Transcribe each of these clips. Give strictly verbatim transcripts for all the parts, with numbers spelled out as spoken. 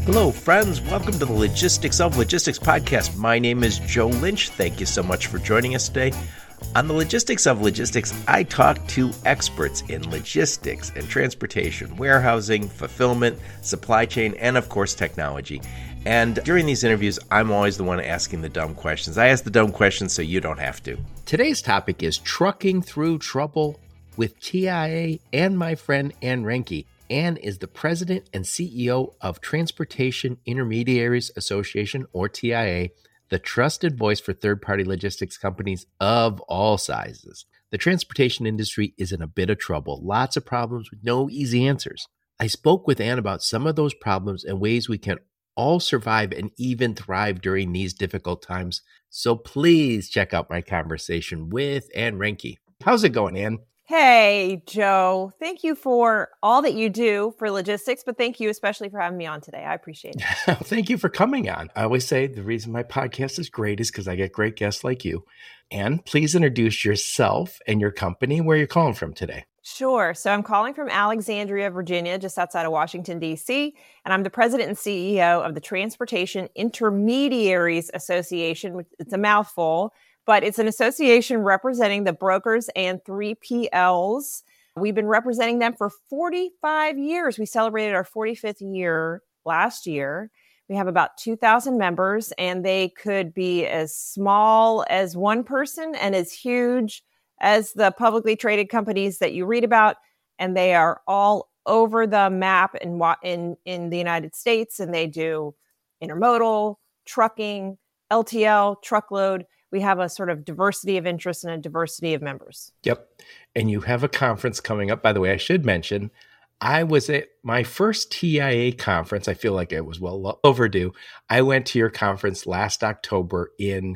Hello, friends. Welcome to the Logistics of Logistics podcast. My name is Joe Lynch. Thank you so much for joining us today. On the Logistics of Logistics, I talk to experts in logistics and transportation, warehousing, fulfillment, supply chain, and of course, technology. And during these interviews, I'm always the one asking the dumb questions. I ask the dumb questions so you don't have to. Today's topic is trucking through trouble with T I A and my friend Ann Reinke. Ann is the president and C E O of Transportation Intermediaries Association, or T I A, the trusted voice for third-party logistics companies of all sizes. The transportation industry is in a bit of trouble, lots of problems with no easy answers. I spoke with Ann about some of those problems and ways we can all survive and even thrive during these difficult times. So please check out my conversation with Ann Reinke. How's it going, Ann? Hey, Joe. Thank you for all that you do for logistics, but thank you especially for having me on today. I appreciate it. Thank you for coming on. I always say the reason my podcast is great is because I get great guests like you. And please introduce yourself and your company, where you're calling from today. Sure. So I'm calling from Alexandria, Virginia, just outside of Washington, D C, and I'm the president and C E O of the Transportation Intermediaries Association. It's a mouthful, but it's an association representing the brokers and three P Ls. We've been representing them for forty-five years. We celebrated our forty-fifth year last year. We have about two thousand members, and they could be as small as one person and as huge as the publicly traded companies that you read about. And they are all over the map in, in, in the United States, and they do intermodal, trucking, L T L, truckload. We have a sort of diversity of interest and a diversity of members. Yep. And you have a conference coming up. By the way, I should mention, I was at my first T I A conference. I feel like it was well overdue. I went to your conference last October in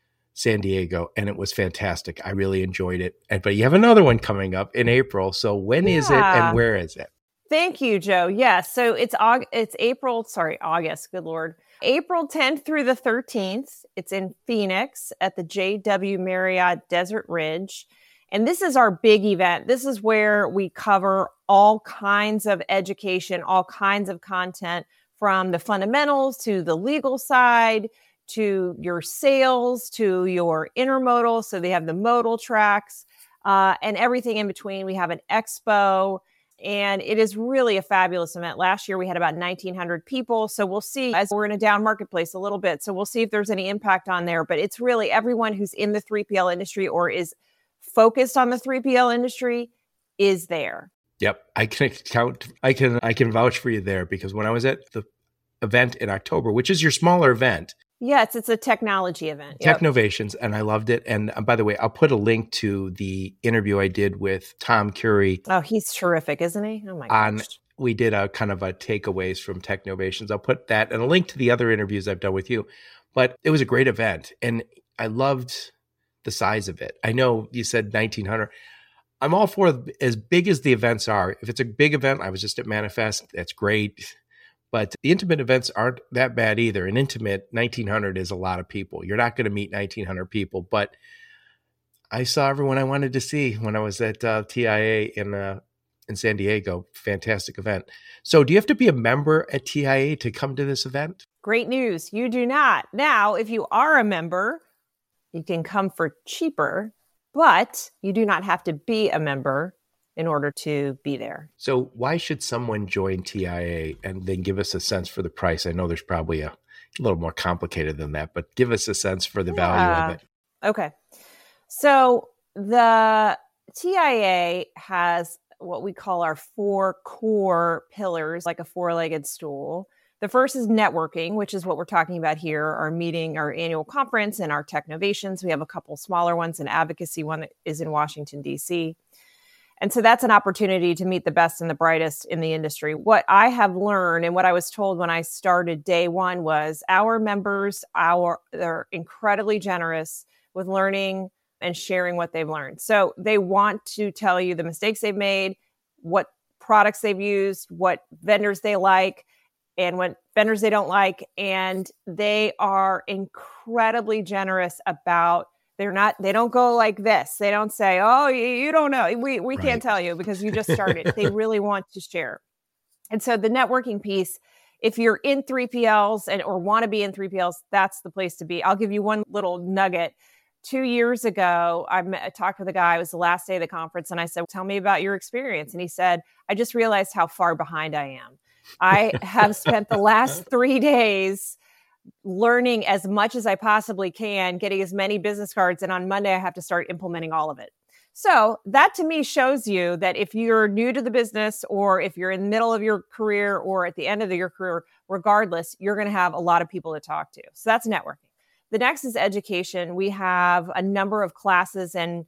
San Diego, and it was fantastic. I really enjoyed it. But you have another one coming up in April. So when yeah. is it and where is it? Thank you, Joe. Yes. So it's it's April, sorry, August. Good Lord. April tenth through the thirteenth. It's in Phoenix at the J W Marriott Desert Ridge. And this is our big event. This is where we cover all kinds of education, all kinds of content, from the fundamentals to the legal side, to your sales, to your intermodal. So they have the modal tracks uh, and everything in between. We have an expo. And it is really a fabulous event. Last year, we had about nineteen hundred people. So we'll see, as we're in a down marketplace a little bit. So we'll see if there's any impact on there. But it's really everyone who's in the three P L industry or is focused on the three P L industry is there. Yep. I can count. I can, I can vouch for you there, because when I was at the event in October, which is your smaller event. Yes, it's a technology event. Yep. Technovations, and I loved it. And uh, by the way, I'll put a link to the interview I did with Tom Curry. Oh, he's terrific, isn't he? Oh my on, gosh. We did a kind of a takeaways from Technovations. I'll put that and a link to the other interviews I've done with you. But it was a great event, and I loved the size of it. I know you said nineteen hundred. I'm all for as big as the events are. If it's a big event, I was just at Manifest. That's great. But the intimate events aren't that bad either. An intimate nineteen hundred is a lot of people. You're not going to meet nineteen hundred people, but I saw everyone I wanted to see when I was at uh, T I A in uh, in San Diego. Fantastic event. So do you have to be a member at T I A to come to this event? Great news. You do not. Now, if you are a member, you can come for cheaper, but you do not have to be a member in order to be there. So why should someone join T I A, and then give us a sense for the price? I know there's probably a, a little more complicated than that, but give us a sense for the value yeah. of it. Okay. So the T I A has what we call our four core pillars, like a four-legged stool. The first is networking, which is what we're talking about here, our meeting, our annual conference, and our Technovations. We have a couple smaller ones, an advocacy one that is in Washington, D C. And so that's an opportunity to meet the best and the brightest in the industry. What I have learned and what I was told when I started day one was our members, our they're incredibly generous with learning and sharing what they've learned. So they want to tell you the mistakes they've made, what products they've used, what vendors they like, and what vendors they don't like. And they are incredibly generous about They're not, they don't go like this. They don't say, oh, you, you don't know. We, we Right. can't tell you because you just started. They really want to share. And so the networking piece if you're in three P Ls and or want to be in three P Ls, that's the place to be. I'll give you one little nugget. Two years ago, I, met, I talked with a guy. It was the last day of the conference. And I said, tell me about your experience. And he said, I just realized how far behind I am. I have spent the last three days learning as much as I possibly can, getting as many business cards. And on Monday, I have to start implementing all of it. So that to me shows you that if you're new to the business, or if you're in the middle of your career or at the end of your career, regardless, you're going to have a lot of people to talk to. So that's networking. The next is education. We have a number of classes and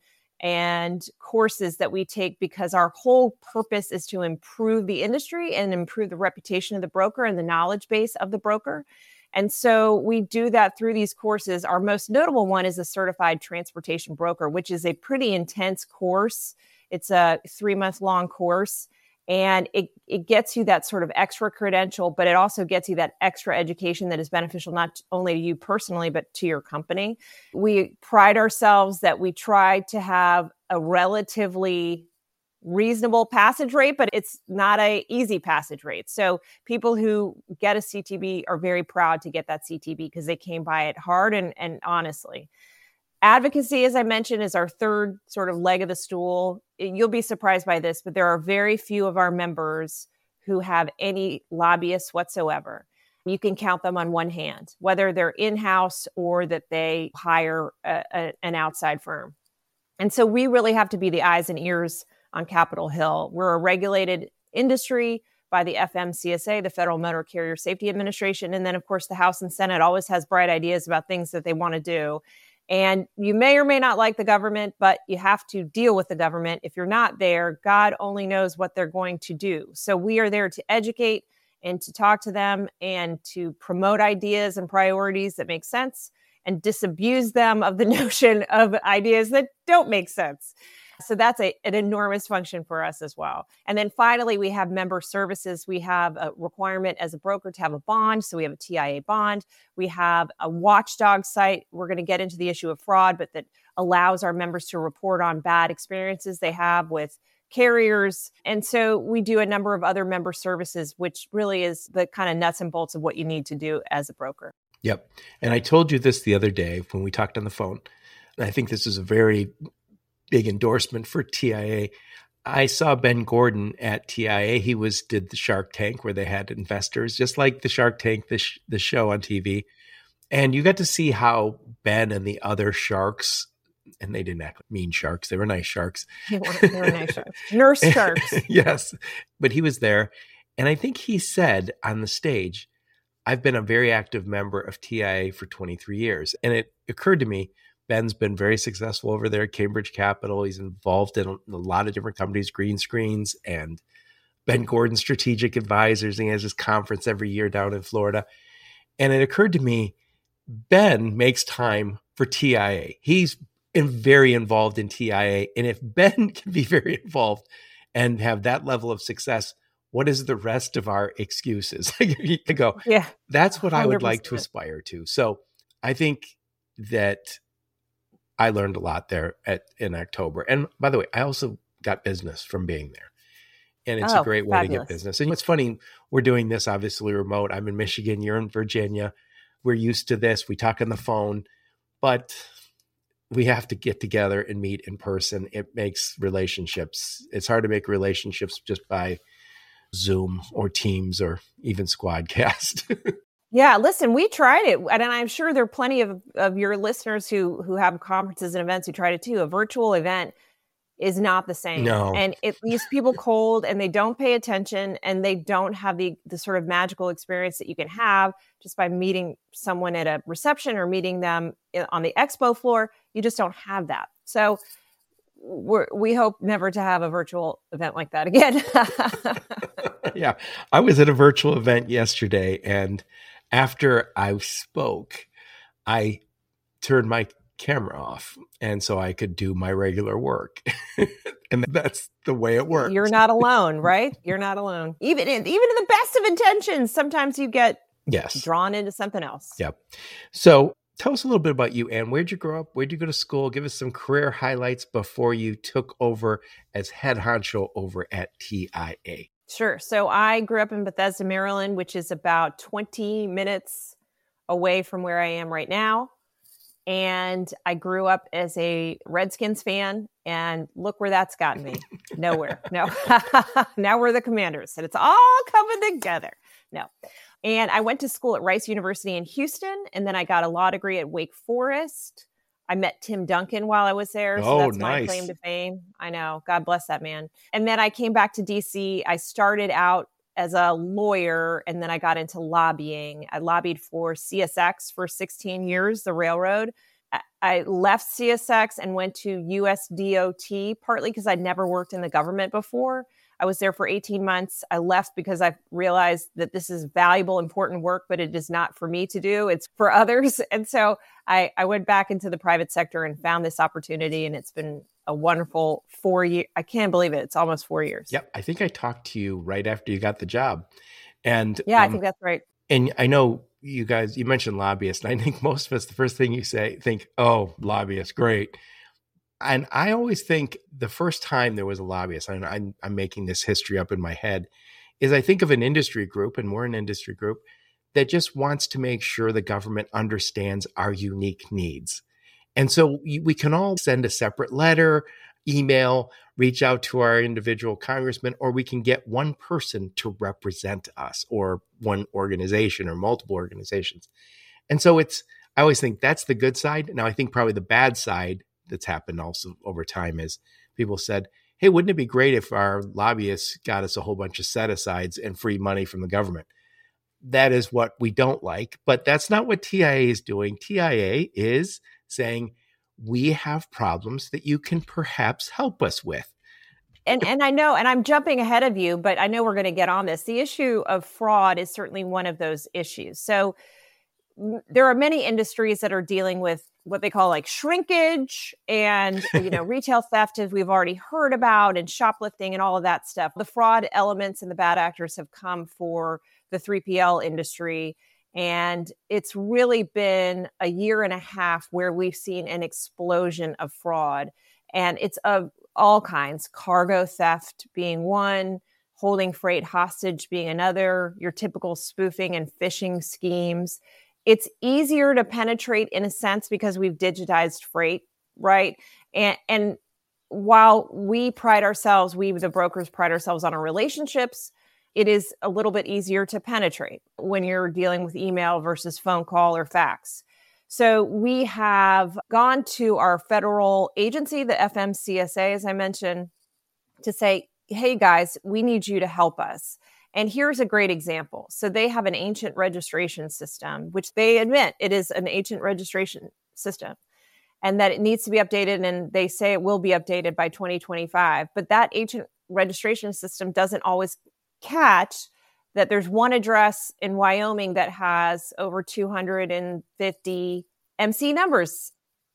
and courses that we take because our whole purpose is to improve the industry and improve the reputation of the broker and the knowledge base of the broker. And so we do that through these courses. Our most notable one is a certified transportation broker, which is a pretty intense course. It's a three-month long course, and it, it gets you that sort of extra credential, but it also gets you that extra education that is beneficial not only to you personally, but to your company. We pride ourselves that we try to have a relatively reasonable passage rate, but it's not a easy passage rate. So people who get a C T B are very proud to get that C T B because they came by it hard and, and honestly. Advocacy, as I mentioned, is our third sort of leg of the stool. You'll be surprised by this, but there are very few of our members who have any lobbyists whatsoever. You can count them on one hand, whether they're in-house or that they hire a, a, an outside firm. And so we really have to be the eyes and ears on Capitol Hill. We're a regulated industry by the F M C S A, the Federal Motor Carrier Safety Administration. And then, of course, the House and Senate always has bright ideas about things that they want to do. And you may or may not like the government, but you have to deal with the government. If you're not there, God only knows what they're going to do. So we are there to educate and to talk to them and to promote ideas and priorities that make sense and disabuse them of the notion of ideas that don't make sense. So that's a, an enormous function for us as well. And then finally, we have member services. We have a requirement as a broker to have a bond. So we have a T I A bond. We have a watchdog site. We're going to get into the issue of fraud, but that allows our members to report on bad experiences they have with carriers. And so we do a number of other member services, which really is the kind of nuts and bolts of what you need to do as a broker. Yep. And I told you this the other day when we talked on the phone. And I think this is a very big endorsement for T I A. I saw Ben Gordon at T I A. He was did the Shark Tank where they had investors, just like the Shark Tank, the, sh- the show on T V. And you got to see how Ben and the other sharks, and they didn't act like mean sharks. They were nice sharks. They were, they were nice sharks. Nurse sharks. Yes. But he was there. And I think he said on the stage, I've been a very active member of T I A for twenty-three years. And it occurred to me, Ben's been very successful over there at Cambridge Capital. He's involved in a lot of different companies, Green Screens and Ben Gordon Strategic Advisors. And he has his conference every year down in Florida. And it occurred to me, Ben makes time for T I A. He's in, very involved in T I A. And if Ben can be very involved and have that level of success, what is the rest of our excuses? You can go, yeah, that's what one hundred percent. I would like to aspire to. So I think that I learned a lot there at in October. And by the way, I also got business from being there. And it's oh, a great way fabulous. to get business. And it's funny, we're doing this obviously remote. I'm in Michigan, you're in Virginia. We're used to this. We talk on the phone, but we have to get together and meet in person. It makes relationships. It's hard to make relationships just by Zoom or Teams or even Squadcast. Yeah, listen, we tried it. And I'm sure there are plenty of, of your listeners who who have conferences and events who tried it too. A virtual event is not the same. No. And it leaves people cold and they don't pay attention and they don't have the, the sort of magical experience that you can have just by meeting someone at a reception or meeting them on the expo floor. You just don't have that. So we're, we hope never to have a virtual event like that again. Yeah, I was at a virtual event yesterday, and after I spoke, I turned my camera off, and so I could do my regular work. And that's the way it works. You're not alone, right? You're not alone. Even in, even in the best of intentions, sometimes you get yes. drawn into something else. Yep. So tell us a little bit about you, Ann. Where'd you grow up? Where'd you go to school? Give us some career highlights before you took over as head honcho over at T I A. Sure. So I grew up in Bethesda, Maryland, which is about twenty minutes away from where I am right now. And I grew up as a Redskins fan, and look where that's gotten me. Nowhere. No. Now we're the Commanders, and it's all coming together. No. And I went to school at Rice University in Houston, and then I got a law degree at Wake Forest. I met Tim Duncan while I was there, so Oh, that's my nice. claim to fame. I know. God bless that man. And then I came back to D C. I started out as a lawyer, and then I got into lobbying. I lobbied for C S X for sixteen years, the railroad. I- I left C S X and went to U S D O T, partly because I'd never worked in the government before. I was there for eighteen months. I left because I realized that this is valuable, important work, but it is not for me to do. It's for others. And so I, I went back into the private sector and found this opportunity, and it's been a wonderful four years. I can't believe it. It's almost four years. Yep. I think I talked to you right after you got the job. And Yeah, I um, think that's right. And I know you guys, you mentioned lobbyists, and I think most of us, the first thing you say, think, oh, lobbyists, great. And I always think the first time there was a lobbyist, and I'm, I'm making this history up in my head, is I think of an industry group, and we're an industry group, that just wants to make sure the government understands our unique needs. And so we we can all send a separate letter, email, reach out to our individual congressman, or we can get one person to represent us, or one organization or multiple organizations. And so it's, I always think that's the good side. Now, I think probably the bad side that's happened also over time is people said, hey, wouldn't it be great if our lobbyists got us a whole bunch of set-asides and free money from the government? That is what we don't like, but that's not what T I A is doing. T I A is saying, we have problems that you can perhaps help us with. And and I know, and I'm jumping ahead of you, but I know we're going to get on this. The issue of fraud is certainly one of those issues. So m- there are many industries that are dealing with what they call like shrinkage and, you know, retail theft, as we've already heard about, and shoplifting and all of that stuff. The fraud elements and the bad actors have come for the three P L industry. And it's really been a year and a half where we've seen an explosion of fraud. And it's of all kinds, cargo theft being one, holding freight hostage being another, your typical spoofing and phishing schemes. It's easier to penetrate in a sense because we've digitized freight, right? And, and while we pride ourselves, we the brokers pride ourselves on our relationships, it is a little bit easier to penetrate when you're dealing with email versus phone call or fax. So we have gone to our federal agency, the F M C S A, as I mentioned, to say, hey, guys, we need you to help us. And here's a great example. So they have an ancient registration system, which they admit it is an ancient registration system and that it needs to be updated. And they say it will be updated by twenty twenty-five. But that ancient registration system doesn't always catch that there's one address in Wyoming that has over two hundred fifty M C numbers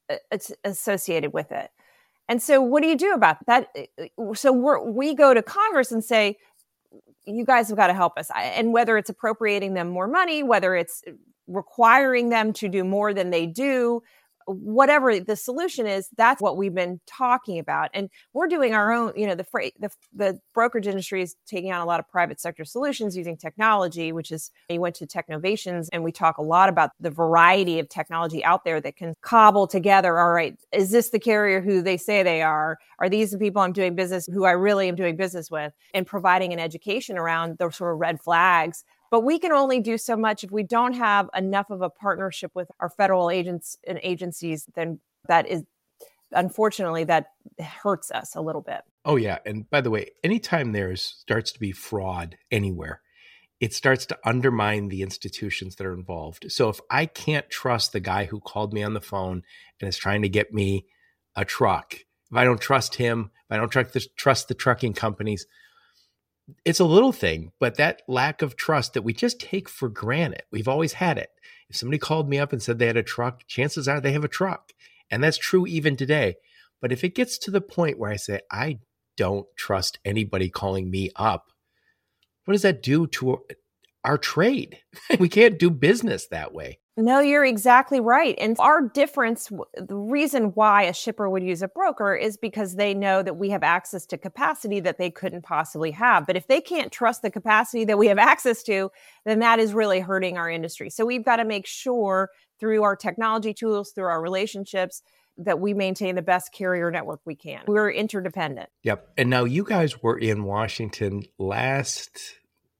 associated with it. And so what do you do about that? So we're, we go to Congress and say, you guys have got to help us. And whether it's appropriating them more money, whether it's requiring them to do more than they do, whatever the solution is, that's what we've been talking about. And we're doing our own, you know, the freight, the, the brokerage industry is taking on a lot of private sector solutions using technology, which is, we went to Technovations and we talk a lot about the variety of technology out there that can cobble together. All right, is this the carrier who they say they are? Are these the people I'm doing business, who I really am doing business with? And providing an education around those sort of red flags. But we can only do so much if we don't have enough of a partnership with our federal agents and agencies. Then that is, unfortunately, that hurts us a little bit. Oh, yeah. And by the way, anytime there starts to be fraud anywhere, it starts to undermine the institutions that are involved. So if I can't trust the guy who called me on the phone and is trying to get me a truck, if I don't trust him, if I don't trust the, trust the trucking companies, it's a little thing, but that lack of trust that we just take for granted, we've always had it. If somebody called me up and said they had a truck, chances are they have a truck. And that's true even today. But if it gets to the point where I say, I don't trust anybody calling me up, what does that do to our trade. We can't do business that way. No, you're exactly right. And our difference, the reason why a shipper would use a broker is because they know that we have access to capacity that they couldn't possibly have. But if they can't trust the capacity that we have access to, then that is really hurting our industry. So we've got to make sure through our technology tools, through our relationships, that we maintain the best carrier network we can. We're interdependent. Yep. And now you guys were in Washington last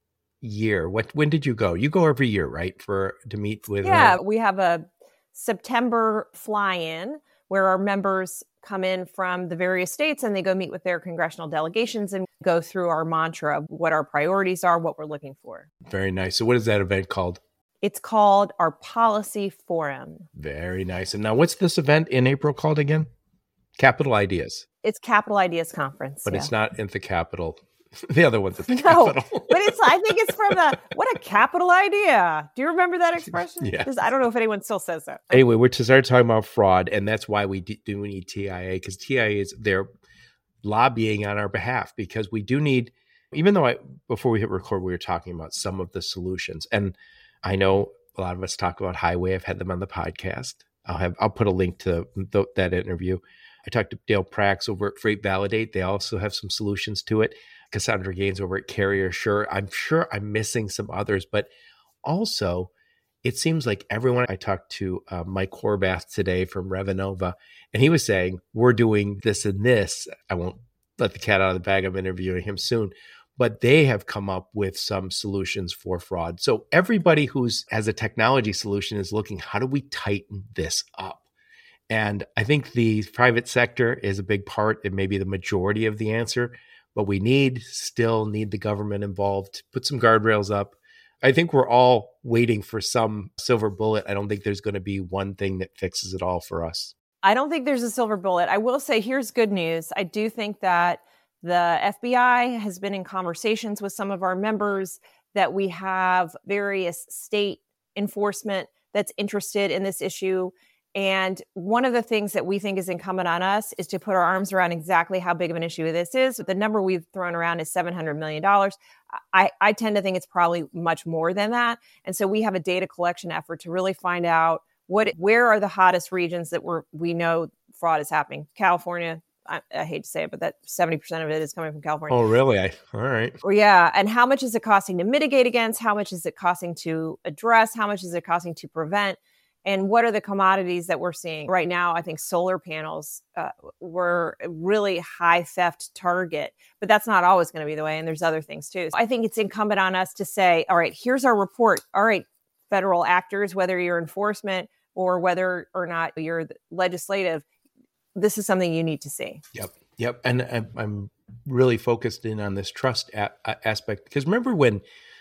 year. What when did you go? You go every year, right? For to meet with Yeah, uh, we have a September fly-in where our members come in from the various states and they go meet with their congressional delegations and go through our mantra of what our priorities are, what we're looking for. Very nice. So what is that event called? It's called our Policy Forum. Very nice. And now what's this event in April called again? Capital Ideas. It's Capital Ideas Conference. But yeah. it's not in the Capitol. The other one's at the No, Capitol. but it's, I think it's from the, what a capital idea. Do you remember that expression? Yes. I don't know if anyone still says that. Anyway, we're to start talking about fraud, and that's why we do need T I A, because T I A is there lobbying on our behalf, because we do need, even though I, before we hit record, we were talking about some of the solutions. And I know a lot of us talk about Highway. I've had them on the podcast. I'll have, I'll put a link to th- that interview. I talked to Dale Prax over at Freight Validate. They also have some solutions to it. Cassandra Gaines over at Carrier Sure. I'm sure I'm missing some others, but also it seems like everyone, I talked to uh, Mike Horvath today from Revenova, and he was saying, we're doing this and this. I won't let the cat out of the bag. I'm interviewing him soon, but they have come up with some solutions for fraud. So everybody who's has a technology solution is looking, how do we tighten this up? And I think the private sector is a big part and maybe the majority of the answer. But we need, still need the government involved, put some guardrails up. I think we're all waiting for some silver bullet. I don't think there's going to be one thing that fixes it all for us. I don't think there's a silver bullet. I will say, here's good news. I do think that the F B I has been in conversations with some of our members, that we have various state enforcement that's interested in this issue. And one of the things that we think is incumbent on us is to put our arms around exactly how big of an issue this is. The number we've thrown around is seven hundred million dollars. I, I tend to think it's probably much more than that. And so we have a data collection effort to really find out what, where are the hottest regions that we're, we know fraud is happening. California, I, I hate to say it, but that seventy percent of it is coming from California. Oh, really? I, all right. Or yeah. And how much is it costing to mitigate against? How much is it costing to address? How much is it costing to prevent? And what are the commodities that we're seeing right now? I think solar panels uh, were a really high theft target, but that's not always going to be the way. And there's other things too. So I think it's incumbent on us to say, all right, here's our report. All right, federal actors, whether you're enforcement or whether or not you're legislative, this is something you need to see. Yep. Yep. And I'm, I'm really focused in on this trust a- aspect, because remember when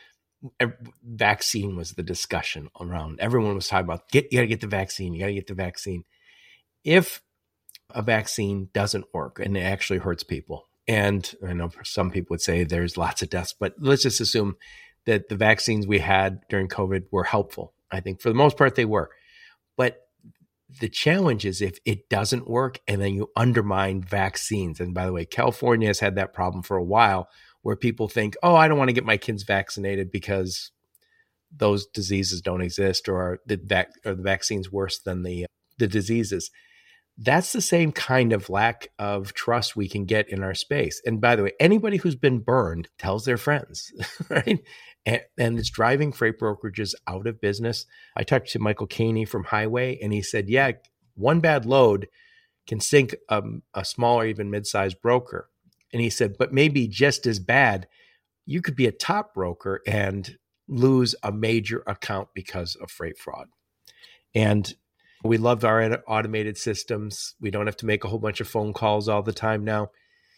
vaccine was the discussion around, everyone was talking about, get, you got to get the vaccine, you got to get the vaccine. If a vaccine doesn't work and it actually hurts people, and I know some people would say there's lots of deaths, but let's just assume that the vaccines we had during COVID were helpful. I think for the most part they were. But the challenge is if it doesn't work and then you undermine vaccines. And by the way, California has had that problem for a while, where people think, oh, I don't want to get my kids vaccinated because those diseases don't exist, or the, vac- or the vaccine's worse than the, the diseases. That's the same kind of lack of trust we can get in our space. And by the way, anybody who's been burned tells their friends, right? And, and it's driving freight brokerages out of business. I talked to Michael Caney from Highway, and he said, yeah, one bad load can sink um, a small or even mid-sized broker. And he said, but maybe just as bad, you could be a top broker and lose a major account because of freight fraud. And we love our automated systems. We don't have to make a whole bunch of phone calls all the time now.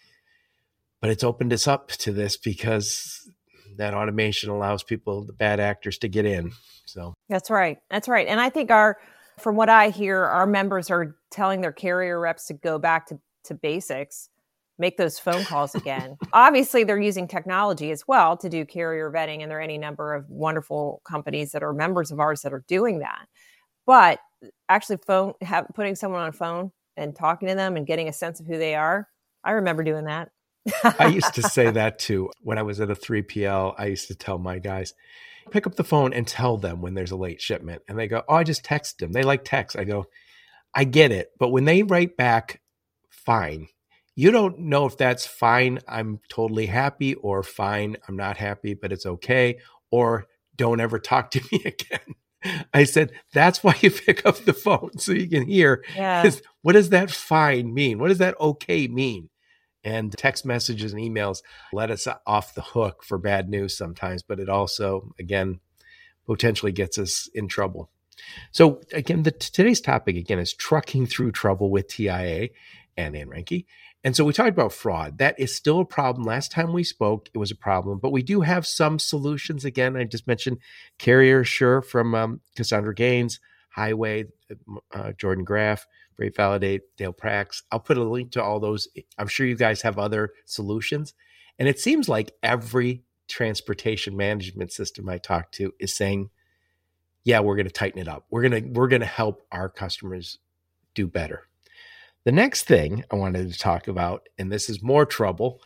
But it's opened us up to this because that automation allows people, the bad actors, to get in. So that's right. That's right. And I think our, from what I hear, our members are telling their carrier reps to go back to, to basics. Make those phone calls again. Obviously, they're using technology as well to do carrier vetting, and there are any number of wonderful companies that are members of ours that are doing that. But actually, phone have, putting someone on a phone and talking to them and getting a sense of who they are, I remember doing that. I used to say that too. When I was at a three P L, I used to tell my guys, Pick up the phone and tell them when there's a late shipment. And they go, oh, I just text them. They like text. I go, I get it. But when they write back, fine. You don't know if that's fine, I'm totally happy, or fine, I'm not happy, but it's okay, or don't ever talk to me again. I said, that's why you pick up the phone, so you can hear, Yeah. is, what does that fine mean? What does that okay mean? And text messages and emails let us off the hook for bad news sometimes, but it also, again, potentially gets us in trouble. So again, the, today's topic, again, is trucking through trouble with T I A and Ann Reinke. And so we talked about fraud. That is still a problem. Last time we spoke, it was a problem, but we do have some solutions. Again, I just mentioned Carrier Assure from um, Cassandra Gaines, Highway, uh, Jordan Graff, Freight Validate, Dale Prax. I'll put a link to all those. I'm sure you guys have other solutions. And it seems like every transportation management system I talk to is saying, yeah, we're going to tighten it up. We're going to, we're going to help our customers do better. The next thing I wanted to talk about, and this is more trouble,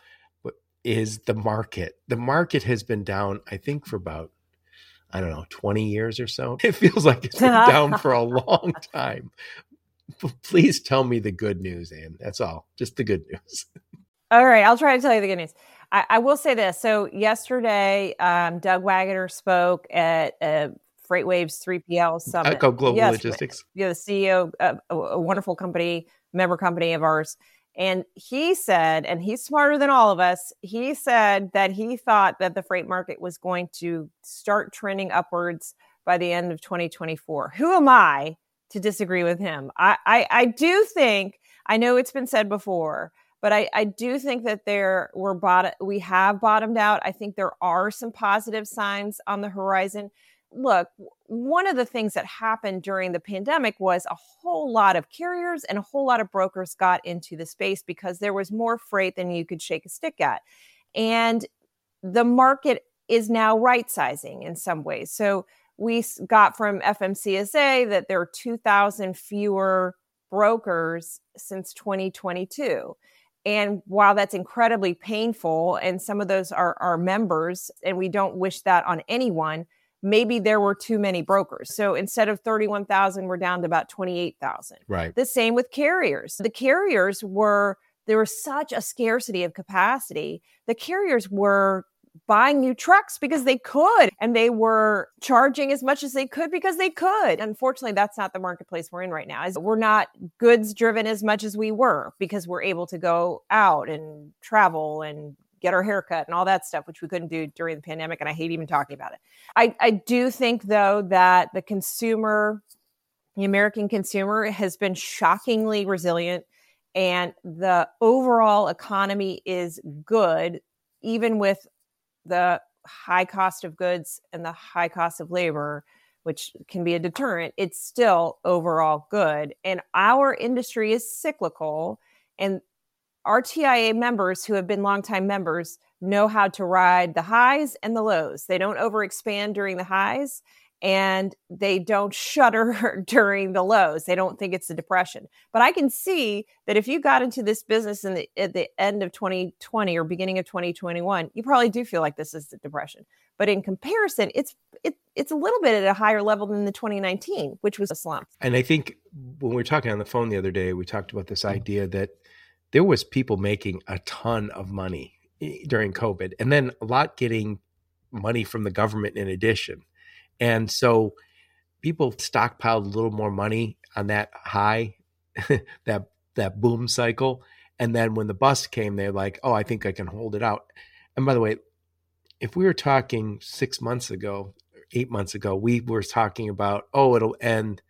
is the market. The market has been down, I think, for about, I don't know, twenty years or so. It feels like it's been down for a long time. Please tell me the good news, Ann. That's all. Just the good news. All right. I'll try to tell you the good news. I, I will say this. So yesterday, um, Doug Wagoner spoke at uh, FreightWaves three P L Summit. Echo Global yes, Logistics. Yeah, the C E O of a, a wonderful company, member company of ours. And he said, and he's smarter than all of us, he said that he thought that the freight market was going to start trending upwards by the end of twenty twenty-four. Who am I to disagree with him? I, I, I do think, I know it's been said before, but I, I do think that there we're bottom, we have bottomed out. I think there are some positive signs on the horizon. Look, one of the things that happened during the pandemic was a whole lot of carriers and a whole lot of brokers got into the space because there was more freight than you could shake a stick at. And the market is now right sizing in some ways. So we got from F M C S A that there are two thousand fewer brokers since twenty twenty-two. And while that's incredibly painful, and some of those are our members, and we don't wish that on anyone, maybe there were too many brokers. So instead of thirty-one thousand, we're down to about twenty-eight thousand. Right. The same with carriers. The carriers were, there was such a scarcity of capacity. The carriers were buying new trucks because they could, and they were charging as much as they could because they could. Unfortunately, that's not the marketplace we're in right now. We're not goods driven as much as we were because we're able to go out and travel and get our haircut and all that stuff, which we couldn't do during the pandemic. And I hate even talking about it. I, I do think, though, that the consumer, the American consumer, has been shockingly resilient, and the overall economy is good, even with the high cost of goods and the high cost of labor, which can be a deterrent. It's still overall good. And our industry is cyclical, and our T I A members who have been longtime members know how to ride the highs and the lows. They don't overexpand during the highs, and they don't shudder during the lows. They don't think it's a depression. But I can see that if you got into this business in the, at the end of twenty twenty or beginning of twenty twenty-one, you probably do feel like this is a depression. But in comparison, it's it, it's a little bit at a higher level than the twenty nineteen, which was a slump. And I think when we were talking on the phone the other day, we talked about this idea that there was people making a ton of money during COVID, and then a lot getting money from the government in addition. And so people stockpiled a little more money on that high, that that boom cycle. And then when the bust came, they're like, oh, I think I can hold it out. And by the way, if we were talking six months ago, eight months ago, we were talking about, oh, it'll end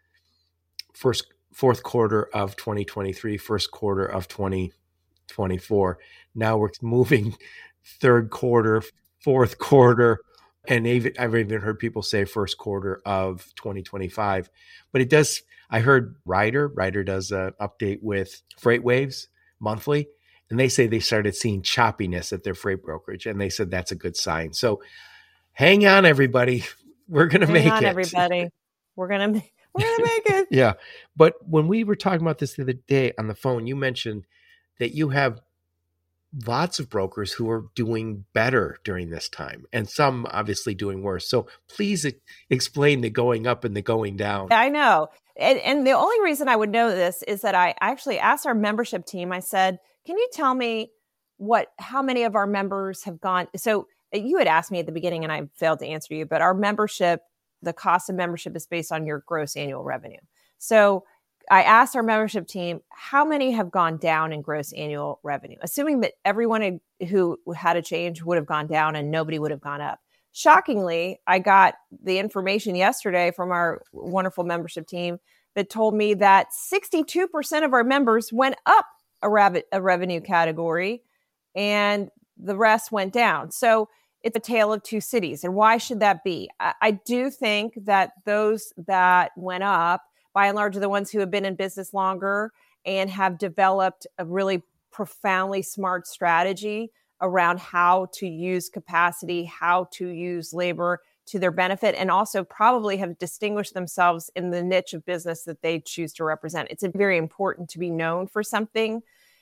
first fourth quarter of twenty twenty-three, first quarter of twenty twenty-four. Now we're moving third quarter, fourth quarter, and even, I've even heard people say first quarter of twenty twenty-five. But it does, I heard Ryder, Ryder does an update with FreightWaves monthly, and they say they started seeing choppiness at their freight brokerage, and they said that's a good sign. So hang on, everybody. We're going to make it. Hang on, everybody. We're going to We're going to make it. Yeah. But when we were talking about this the other day on the phone, you mentioned that you have lots of brokers who are doing better during this time, and some obviously doing worse. So please e- explain the going up and the going down. I know. And, and the only reason I would know this is that I actually asked our membership team, I said, can you tell me what, how many of our members have gone? So you had asked me at the beginning and I failed to answer you, but our membership, the cost of membership is based on your gross annual revenue. So I asked our membership team, how many have gone down in gross annual revenue, assuming that everyone who had a change would have gone down and nobody would have gone up. Shockingly, I got the information yesterday from our wonderful membership team that told me that sixty-two percent of our members went up a, rabbit, a revenue category and the rest went down. So it's a tale of two cities. And why should that be? I, I do think that those that went up, by and large, are the ones who have been in business longer and have developed a really profoundly smart strategy around how to use capacity, how to use labor to their benefit, and also probably have distinguished themselves in the niche of business that they choose to represent. It's very important to be known for something.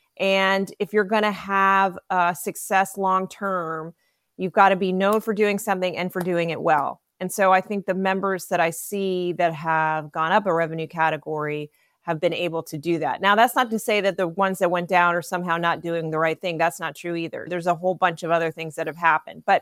And if you're going to have uh, success long-term, you've got to be known for doing something and for doing it well. And so I think the members that I see that have gone up a revenue category have been able to do that. Now, that's not to say that the ones that went down are somehow not doing the right thing. That's not true either. There's a whole bunch of other things that have happened. But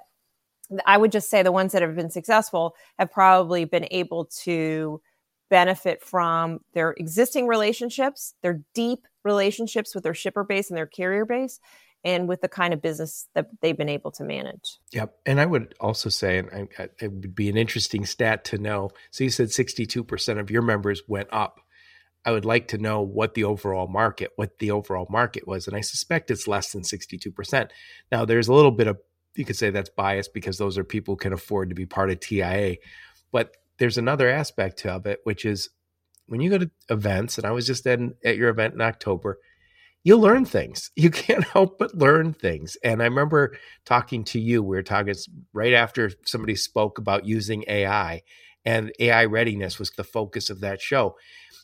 I would just say the ones that have been successful have probably been able to benefit from their existing relationships, their deep relationships with their shipper base and their carrier base, and with the kind of business that they've been able to manage. Yep. And I would also say, and I, it would be an interesting stat to know. So you said sixty-two percent of your members went up. I would like to know what the overall market, what the overall market was. And I suspect it's less than sixty-two percent. Now there's a little bit of, you could say that's biased because those are people who can afford to be part of T I A. But there's another aspect of it, which is when you go to events, and I was just at, at your event in October, you learn things. You can't help but learn things. And I remember talking to you, we were talking right after somebody spoke about using A I, and A I readiness was the focus of that show.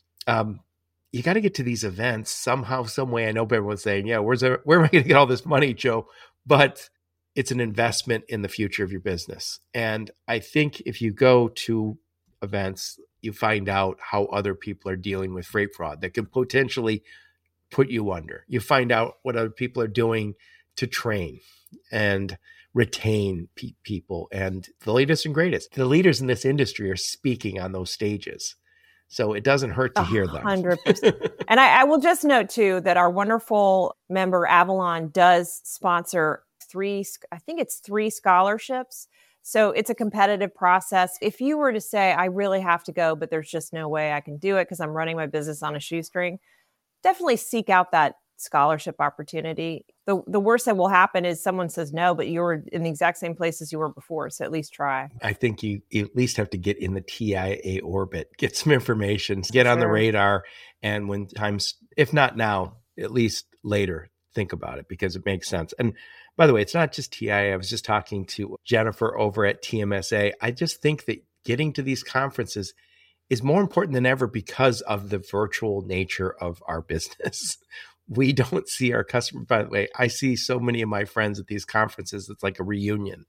Um, you got to get to these events somehow, some way. I know everyone's saying, yeah, where's there, where am I going to get all this money, Joe? But it's an investment in the future of your business. And I think if you go to events, you find out how other people are dealing with freight fraud that can potentially put you under. You find out what other people are doing to train and retain pe- people. And the latest and greatest, the leaders in this industry are speaking on those stages. So it doesn't hurt to hear them. one hundred percent. And I, I will just note, too, that our wonderful member Avalon does sponsor three, I think it's three scholarships. So it's a competitive process. If you were to say, I really have to go, but there's just no way I can do it because I'm running my business on a shoestring, definitely seek out that scholarship opportunity. The the worst that will happen is someone says no, but you were in the exact same place as you were before. So at least try. I think you, you at least have to get in the T I A orbit, get some information, get on the radar. And when times, if not now, at least later, think about it because it makes sense. And by the way, it's not just T I A. I was just talking to Jennifer over at T M S A. I just think that getting to these conferences is more important than ever because of the virtual nature of our business. We don't see our customers. By the way, I see so many of my friends at these conferences. It's like a reunion.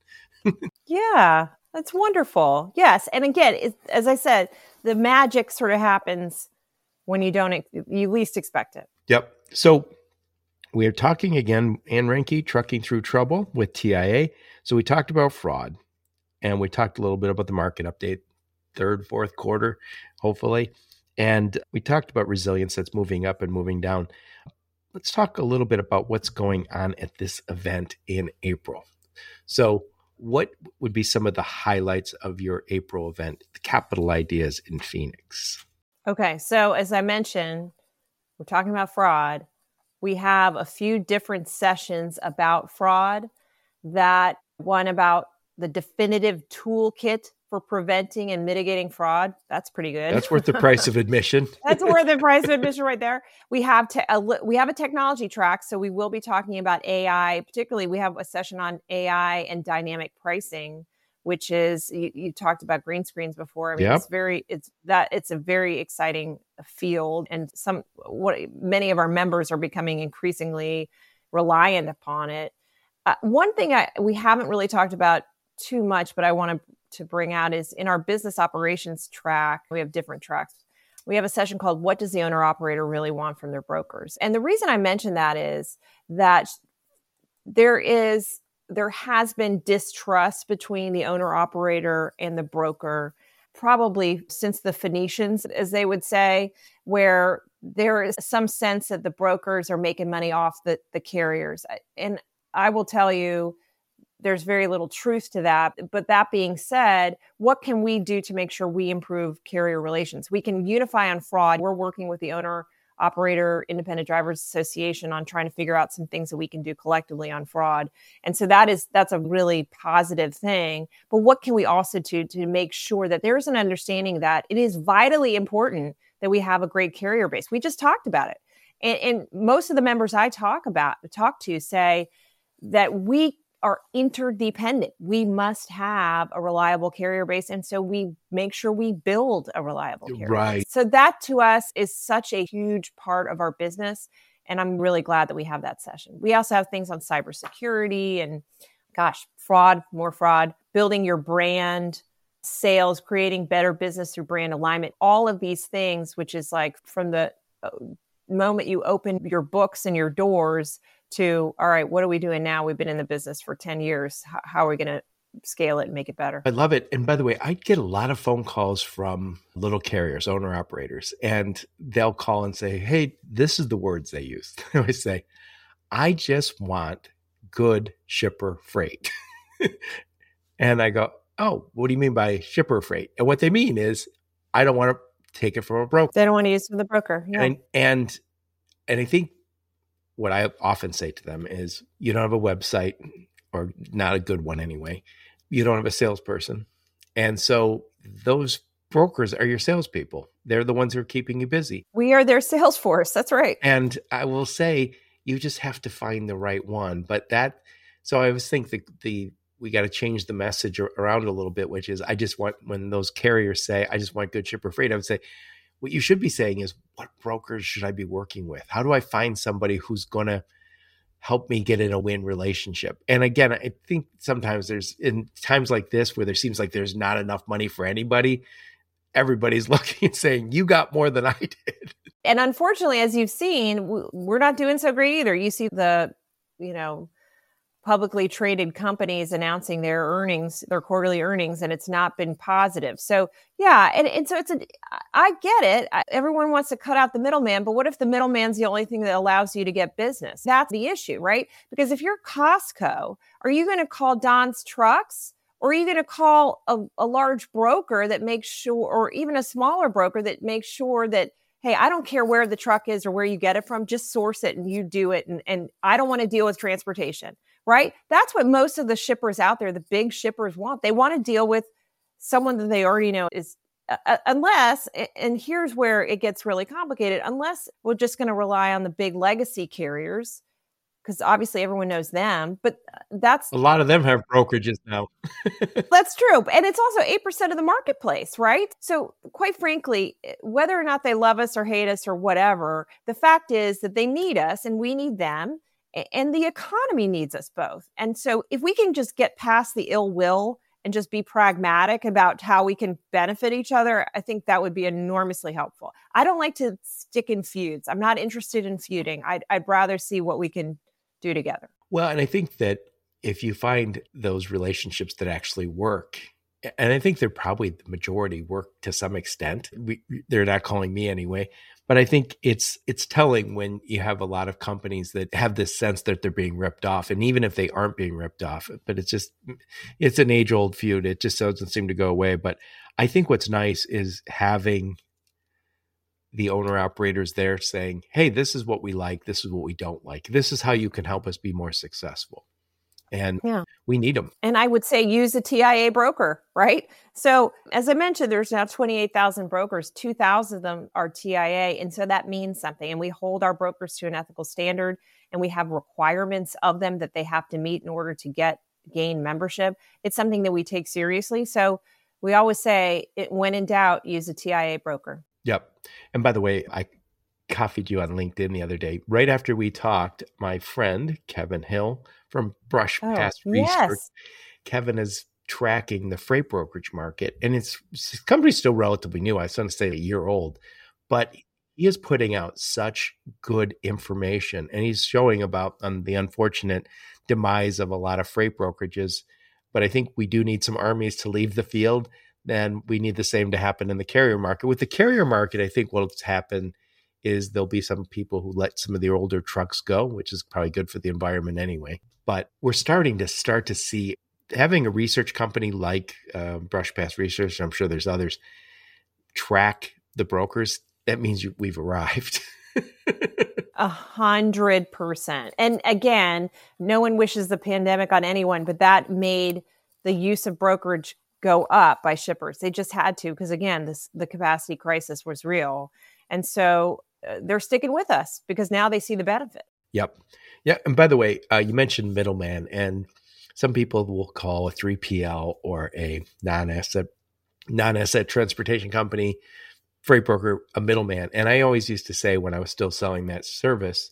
Yeah, that's wonderful. Yes. And again, it, as I said, the magic sort of happens when you don't, you least expect it. Yep. So we are talking again, Ann Reinke, Trucking Through Trouble with T I A. So we talked about fraud and we talked a little bit about the market update, third, fourth quarter, hopefully. And we talked about resilience that's moving up and moving down. Let's talk a little bit about what's going on at this event in April. So what would be some of the highlights of your April event, the Capital Ideas in Phoenix? Okay. So as I mentioned, we're talking about fraud. We have a few different sessions about fraud. That one about the definitive toolkit for preventing and mitigating fraud. That's pretty good. That's worth the price of admission. That's worth the price of admission right there. We have te- a, we have a technology track, so we will be talking about A I. Particularly, we have a session on A I and dynamic pricing, which is you, you talked about green screens before. I mean, Yep. it's very it's that it's a very exciting field, and some what many of our members are becoming increasingly reliant upon it. Uh, one thing I, we haven't really talked about too much, but I want to, to bring out is in our business operations track, we have different tracks. We have a session called What Does the Owner Operator Really Want from Their Brokers? And the reason I mention that is that there is, there has been distrust between the owner operator and the broker, probably since the Phoenicians, as they would say, where there is some sense that the brokers are making money off the, the carriers. And I will tell you, there's very little truth to that. But that being said, what can we do to make sure we improve carrier relations? We can unify on fraud. We're working with the Owner Operator Independent Drivers Association on trying to figure out some things that we can do collectively on fraud. And so that is, that's a really positive thing. But what can we also do to make sure that there's an understanding that it is vitally important that we have a great carrier base? We just talked about it. And, and most of the members I talk about, talk to say that we are interdependent. We must have a reliable carrier base. And so we make sure we build a reliable carrier Right. base. So that to us is such a huge part of our business. And I'm really glad that we have that session. We also have things on cybersecurity and gosh, fraud, more fraud, building your brand, sales, creating better business through brand alignment, all of these things, which is like from the moment you open your books and your doors to, all right, what are we doing now? We've been in the business for ten years. How, how are we going to scale it and make it better? I love it. And by the way, I get a lot of phone calls from little carriers, owner operators, and they'll call and say, hey, this is the words they use. They always say, I just want good shipper freight. And I go, oh, what do you mean by shipper freight? And what they mean is, I don't want to take it from a broker. They don't want to use it from the broker. Yeah. And, and, and I think what I often say to them is, you don't have a website, or not a good one anyway. You don't have a salesperson. And so those brokers are your salespeople. They're the ones who are keeping you busy. We are their sales force. That's right. And I will say, you just have to find the right one. But that, so I always think the, the we got to change the message around a little bit, which is, I just want, when those carriers say, I just want good shipper freight, I would say, what you should be saying is, what brokers should I be working with? How do I find somebody who's going to help me get in a win relationship? And again, I think sometimes there's, in times like this where there seems like there's not enough money for anybody, everybody's looking and saying, you got more than I did. And unfortunately, as you've seen, we're not doing so great either. You see the, you know, publicly traded companies announcing their earnings, their quarterly earnings, and it's not been positive. So yeah, and, and so it's a, I get it. I, everyone wants to cut out the middleman, but what if the middleman's the only thing that allows you to get business? That's the issue, right? Because if you're Costco, are you going to call Don's Trucks? Or are you going to call a, a large broker that makes sure, or even a smaller broker that makes sure that, hey, I don't care where the truck is or where you get it from, just source it and you do it. And, and I don't want to deal with transportation, right? That's what most of the shippers out there, the big shippers want. They want to deal with someone that they already know is, uh, unless, and here's where it gets really complicated, unless we're just going to rely on the big legacy carriers, because obviously everyone knows them, but that's... A lot of them have brokerages now. That's true. And it's also eight percent of the marketplace, right? So quite frankly, whether or not they love us or hate us or whatever, the fact is that they need us and we need them, and the economy needs us both. And so if we can just get past the ill will and just be pragmatic about how we can benefit each other, I think that would be enormously helpful. I don't like to stick in feuds. I'm not interested in feuding. I'd, I'd rather see what we can do together. Well, and I think that if you find those relationships that actually work, and I think they're probably the majority work to some extent, we, they're not calling me anyway, but I think it's it's telling when you have a lot of companies that have this sense that they're being ripped off. And even if they aren't being ripped off, but it's just, it's an age old feud. It just doesn't seem to go away. But I think what's nice is having the owner operators there saying, hey, this is what we like. This is what we don't like. This is how you can help us be more successful. And yeah. we need them. And I would say use a T I A broker, right? So as I mentioned, there's now twenty-eight thousand brokers. two thousand of them are T I A. And so that means something. And we hold our brokers to an ethical standard, and we have requirements of them that they have to meet in order to get gain membership. It's something that we take seriously. So we always say, it, when in doubt, use a T I A broker. Yep. And by the way, I coffeed you on LinkedIn the other day. Right after we talked, my friend, Kevin Hill from Brush Oh, Pass Research, yes. Kevin is tracking the freight brokerage market, and it's his company's still relatively new. I was going to say a year old, but he is putting out such good information, and he's showing about um, the unfortunate demise of a lot of freight brokerages. But I think we do need some armies to leave the field. Then we need the same to happen in the carrier market. With the carrier market, I think what's happened is there'll be some people who let some of the older trucks go, which is probably good for the environment anyway. But we're starting to start to see having a research company like uh, Brush Pass Research, and I'm sure there's others, track the brokers. That means you, we've arrived. A hundred percent. And again, no one wishes the pandemic on anyone, but that made the use of brokerage go up by shippers. They just had to, because again, this the capacity crisis was real. And so uh, they're sticking with us because now they see the benefit. Yep. Yeah. And by the way, uh, you mentioned middleman, and some people will call a three P L or a non-asset non-asset transportation company freight broker a middleman. And I always used to say when I was still selling that service,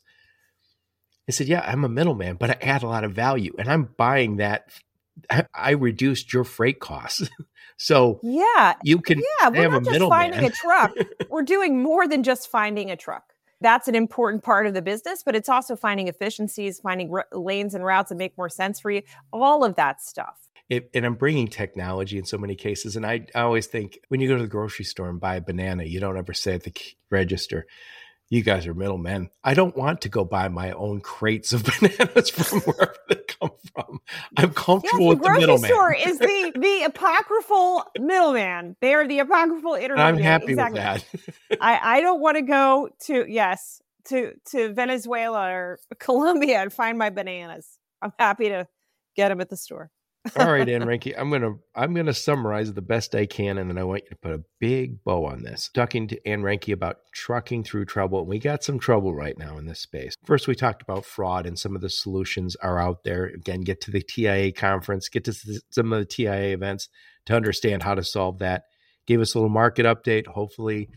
I said, yeah, I'm a middleman, but I add a lot of value, and I'm buying that. I, I reduced your freight costs. So yeah, you can yeah, we're have not a just middleman. finding a truck. We're doing more than just finding a truck. That's an important part of the business, but it's also finding efficiencies, finding r- lanes and routes that make more sense for you, all of that stuff. It, and I'm bringing technology in so many cases. And I, I always think when you go to the grocery store and buy a banana, you don't ever say at the register, you guys are middlemen. I don't want to go buy my own crates of bananas from wherever they come from. I'm comfortable yes, with the, the middleman. grocery store is the, the apocryphal middleman. They are the apocryphal intermediary. I'm happy exactly. with that. I, I don't want to go to, yes, to, to Venezuela or Colombia and find my bananas. I'm happy to get them at the store. All right, Ann Reinke, I'm gonna I'm gonna summarize the best I can, and then I want you to put a big bow on this. Talking to Ann Reinke about trucking through trouble, and we got some trouble right now in this space. First, we talked about fraud, and some of the solutions are out there. Again, get to the T I A conference, get to some of the T I A events to understand how to solve that. Gave us a little market update. Hopefully,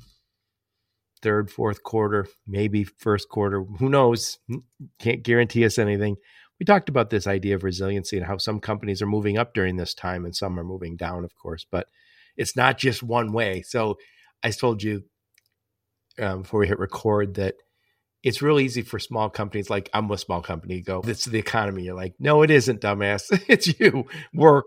third, fourth quarter, maybe first quarter. Who knows? Can't guarantee us anything. We talked about this idea of resiliency and how some companies are moving up during this time and some are moving down, of course, but it's not just one way. So I told you um, before we hit record that it's real easy for small companies, like I'm a small company, to go, this is the economy. You're like, no, it isn't, dumbass. It's you. Work.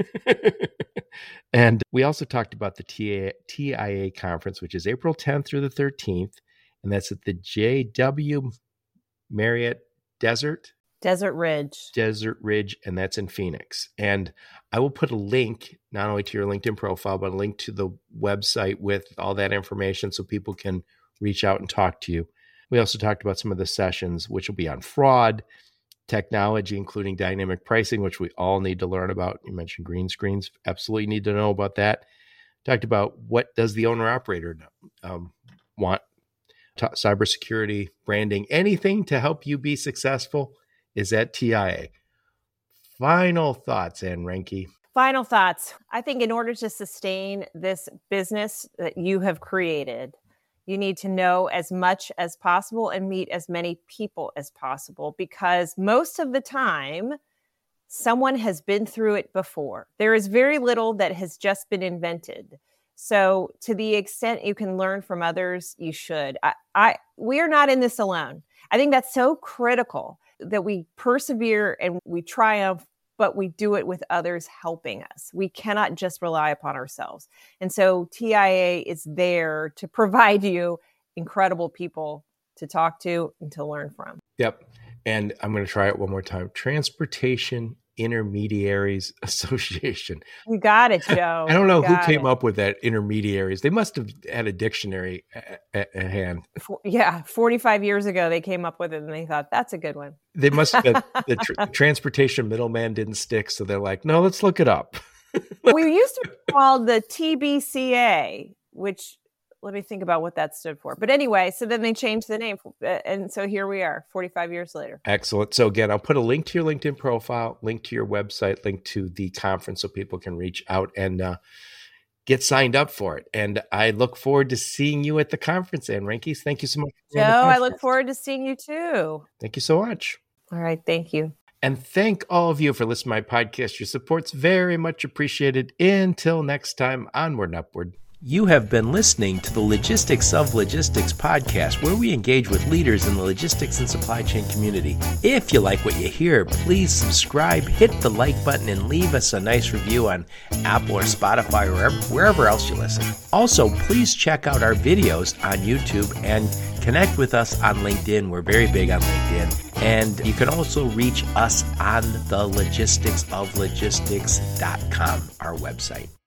And we also talked about the T I A conference, which is April tenth through the thirteenth. And that's at the J W Marriott Desert. Desert Ridge. Desert Ridge, and that's in Phoenix. And I will put a link, not only to your LinkedIn profile, but a link to the website with all that information so people can reach out and talk to you. We also talked about some of the sessions, which will be on fraud, technology, including dynamic pricing, which we all need to learn about. You mentioned green screens. Absolutely need to know about that. Talked about what does the owner-operator um, want, T- cybersecurity, branding, anything to help you be successful is at T I A. Final thoughts, Ann Reinke. Final thoughts. I think in order to sustain this business that you have created, you need to know as much as possible and meet as many people as possible, because most of the time, someone has been through it before. There is very little that has just been invented. So to the extent you can learn from others, you should. I, I we are not in this alone. I think that's so critical, that we persevere and we triumph, but we do it with others helping us. We cannot just rely upon ourselves. And so T I A is there to provide you incredible people to talk to and to learn from. Yep. And I'm going to try it one more time. Transportation Intermediaries Association. You got it, Joe. I don't know you who came it. up with that, intermediaries. They must have had a dictionary at, at, at hand. For, yeah, forty-five years ago, they came up with it and they thought, that's a good one. They must have been, the tr- transportation middleman didn't stick. So they're like, no, let's look it up. We used to be called the T B C A, which, let me think about what that stood for. But anyway, so then they changed the name. And so here we are, forty-five years later. Excellent. So again, I'll put a link to your LinkedIn profile, link to your website, link to the conference so people can reach out. And uh, get signed up for it. And I look forward to seeing you at the conference, Ann Reinke. Thank you so much. Joe, I look forward to seeing you too. Thank you so much. All right. Thank you. And thank all of you for listening to my podcast. Your support's very much appreciated. Until next time, onward and upward. You have been listening to the Logistics of Logistics podcast, where we engage with leaders in the logistics and supply chain community. If you like what you hear, please subscribe, hit the like button, and leave us a nice review on Apple or Spotify or wherever, wherever else you listen. Also, please check out our videos on YouTube and connect with us on LinkedIn. We're very big on LinkedIn. And you can also reach us on the logistics of logistics dot com, our website.